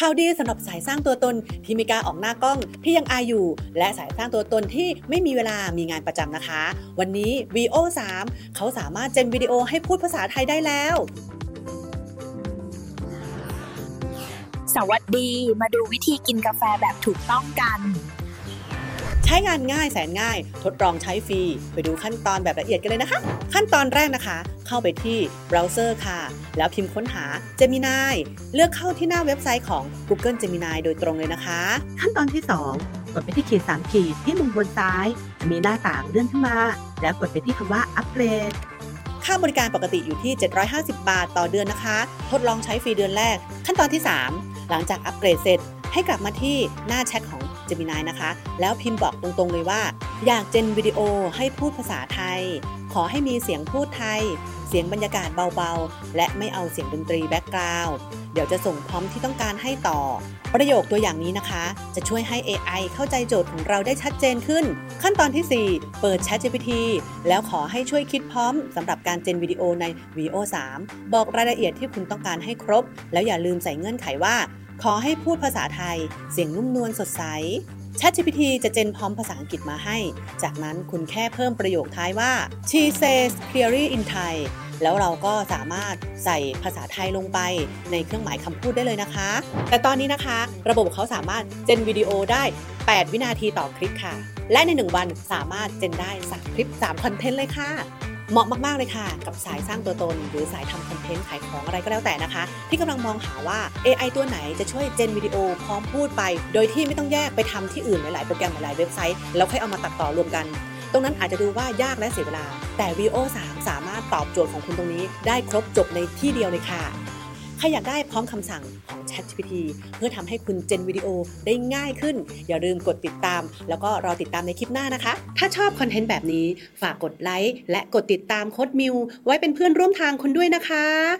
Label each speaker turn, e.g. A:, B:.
A: ข่าวดีสำหรับสายสร้างตัวตนที่ไม่กล้าออกหน้ากล้องที่ยังอายอยู่และสายสร้างตัวตนที่ไม่มีเวลามีงานประจำนะคะวันนี้ VO 3เขาสามารถเจนวิดีโอให้พูดภาษาไทยได้แล้ว
B: สวัสดีมาดูวิธีกินกาแฟแบบถูกต้องกัน
A: ใช้งานง่ายแสนง่ายทดลองใช้ฟรีไปดูขั้นตอนแบบละเอียดกันเลยนะคะขั้นตอนแรกนะคะเข้าไปที่เบราว์เซอร์ค่ะแล้วพิมพ์ค้นหา Gemini เลือกเข้าที่หน้าเว็บไซต์ของ Google Gemini โดยตรงเลยนะคะ
C: ขั้นตอนที่2กดไปที่ขีด3ขีดที่มุมบนซ้ายมีหน้าต่างเลื่อนขึ้นมาแล้วกดไปที่คำว่าอัปเกรด
A: ค่าบริการปกติอยู่ที่750 บาทต่อเดือนนะคะทดลองใช้ฟรีเดือนแรกขั้นตอนที่3หลังจากอัปเกรดเสร็จให้กลับมาที่หน้าแชทของ Gemini นะคะแล้วพิมพ์บอกตรงๆเลยว่าอยากเจนวิดีโอให้พูดภาษาไทยขอให้มีเสียงพูดไทยเสียงบรรยากาศเบาๆและไม่เอาเสียงดนตรีแบ็คกราวด์เดี๋ยวจะส่งพร้อมที่ต้องการให้ต่อประโยคตัวอย่างนี้นะคะจะช่วยให้ AI เข้าใจโจทย์ของเราได้ชัดเจนขึ้นขั้นตอนที่4เปิด ChatGPT แล้วขอให้ช่วยคิดพร้อมสำหรับการเจนวิดีโอใน VO 3บอกรายละเอียดที่คุณต้องการให้ครบแล้วอย่าลืมใส่เงื่อนไขว่าขอให้พูดภาษาไทยเสียงนุ่มนวลสดใส ChatGPT จะเจนพร้อมภาษาอังกฤษมาให้จากนั้นคุณแค่เพิ่มประโยคท้ายว่า She says clearly in Thai แล้วเราก็สามารถใส่ภาษาไทยลงไปในเครื่องหมายคำพูดได้เลยนะคะแต่ตอนนี้นะคะระบบเขาสามารถเจนวิดีโอได้8 วินาทีต่อคลิปค่ะและใน1วันสามารถเจนได้3คลิป3คอนเทนต์เลยค่ะเหมาะมากๆเลยค่ะกับสายสร้างตัวตนหรือสายทำคอนเทนต์ขายของอะไรก็แล้วแต่นะคะที่กำลังมองหาว่า AI ตัวไหนจะช่วยเจนวิดีโอพร้อมพูดไปโดยที่ไม่ต้องแยกไปทำที่อื่นหลายๆโปรแกรมหลายๆเว็บไซต์แล้วค่อยเอามาตัดต่อรวมกันตรงนั้นอาจจะดูว่ายากและเสียเวลาแต่ VO 3สามารถตอบโจทย์ของคุณตรงนี้ได้ครบจบในที่เดียวเลยค่ะใครอยากได้พร้อมคำสั่งของ ChatGPT เพื่อทำให้คุณเจนวิดีโอได้ง่ายขึ้นอย่าลืมกดติดตามแล้วก็รอติดตามในคลิปหน้านะคะถ้าชอบคอนเทนต์แบบนี้ฝากกดไลค์และกดติดตามโค้ดมิวไว้เป็นเพื่อนร่วมทางคุณด้วยนะคะ